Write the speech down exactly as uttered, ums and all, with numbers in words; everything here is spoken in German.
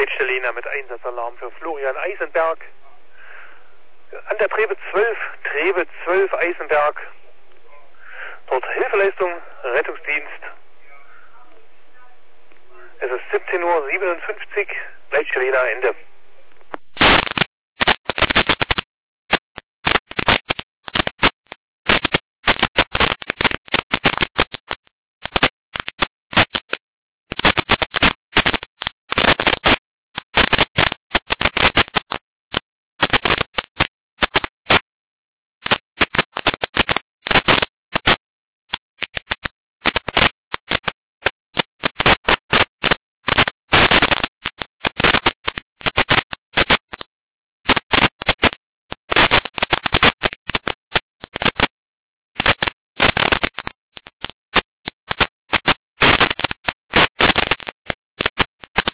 Leitstelle Lena mit Einsatzalarm für Florian Eisenberg. An der Trebe zwölf, Trebe zwölf Eisenberg. Dort Hilfeleistung, Rettungsdienst. Es ist siebzehn Uhr siebenundfünfzig, Leitstelle Lena, Ende.